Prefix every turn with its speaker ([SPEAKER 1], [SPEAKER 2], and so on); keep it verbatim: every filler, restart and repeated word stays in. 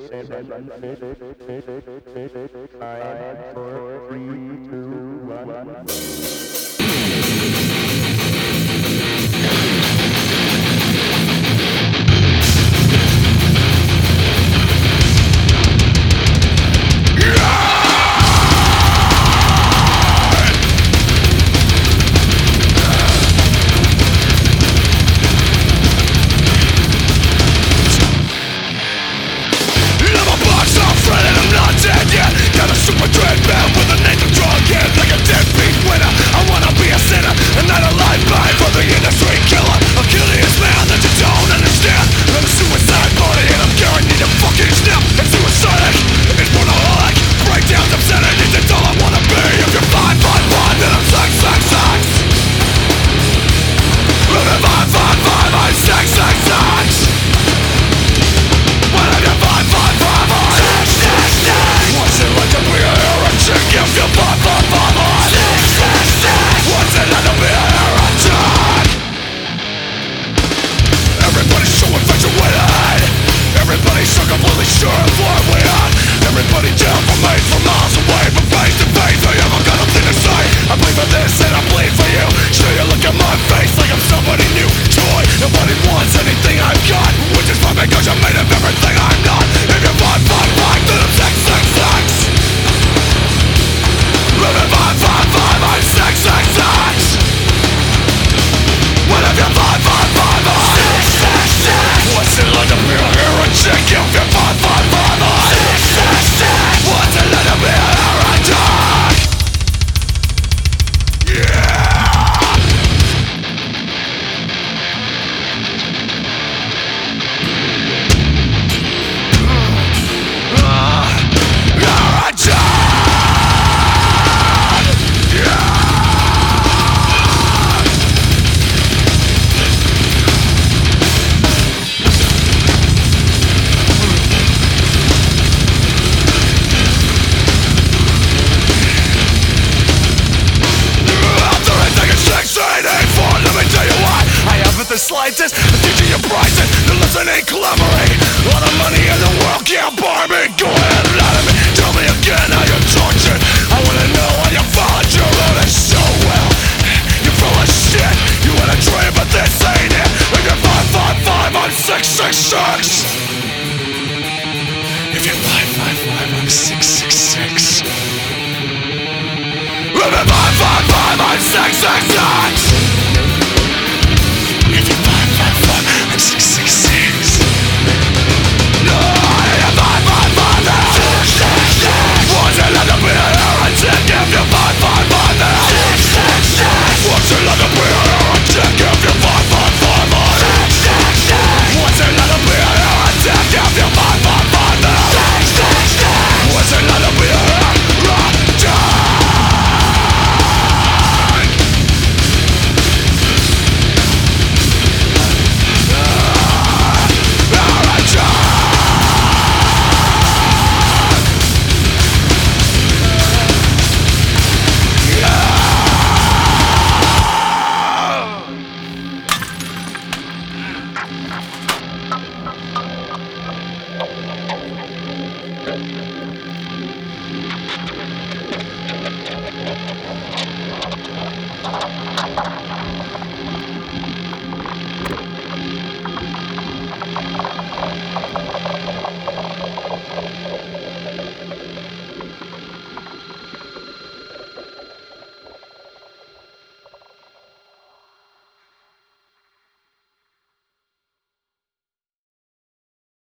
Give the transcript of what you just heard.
[SPEAKER 1] Five, four, three, two, one.
[SPEAKER 2] The slightest attention you're pricing. The lesson ain't clamoring. All the money in the world can't buy me. Go ahead and lie to me. Tell me again how you're tortured. I wanna know how you followed your orders so well. You're full of shit. You had a dream, but this ain't it. If you're five five five, I'm six six six. If you're five five five, I'm six six six. If you're five five five, I'm six six six.